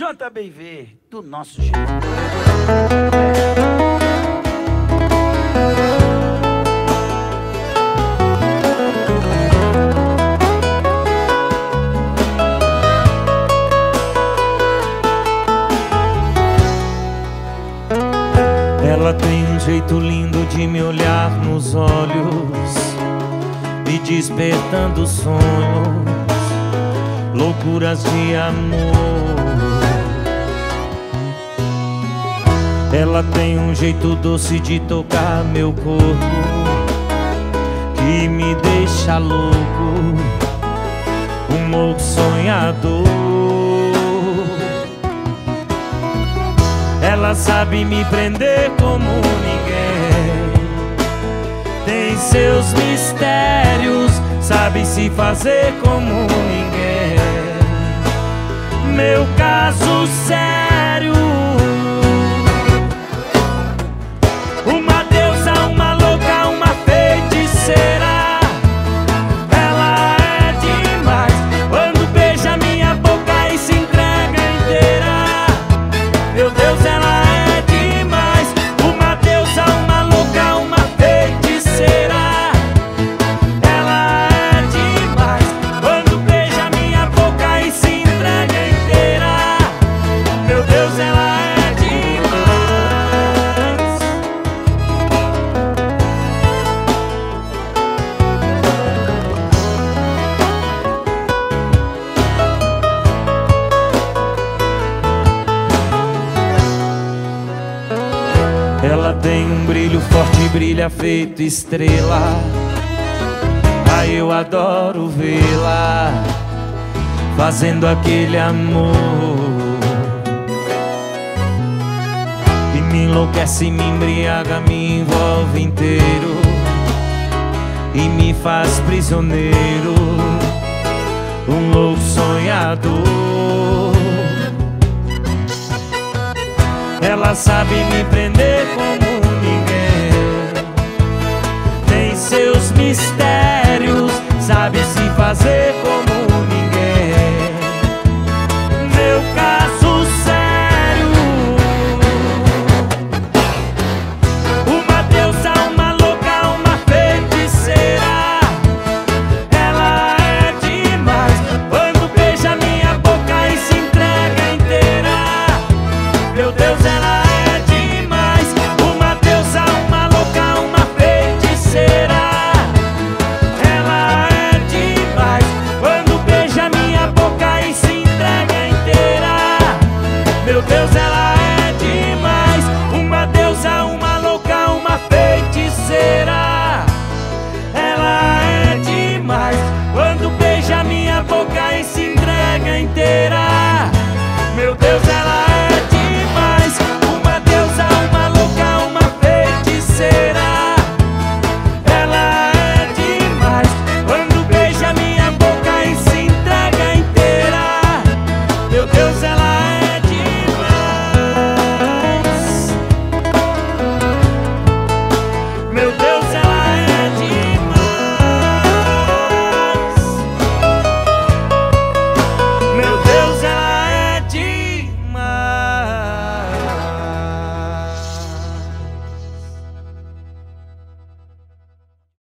JBV, do nosso jeito. Ela tem um jeito lindo de me olhar nos olhos, me despertando sonhos, loucuras de amor. Ela tem um jeito doce de tocar meu corpo, que me deixa louco, um louco sonhador. Ela sabe me prender como ninguém, tem seus mistérios, sabe se fazer como ninguém. Meu caso sério, uma deusa, uma louca, uma feiticeira. Ela é demais, quando beija minha boca e se entrega inteira. Meu Deus, ela é demais, uma deusa, uma louca, uma feiticeira. Ela é demais, quando beija minha boca e se entrega inteira. Meu Deus, ela é demais. Ela tem um brilho forte, brilha feito estrela. Ai, eu adoro vê-la fazendo aquele amor que me enlouquece, me embriaga, me envolve inteiro e me faz prisioneiro, um louco sonhador. Ela sabe me prender como ninguém, tem seus mistérios, sabe se fazer como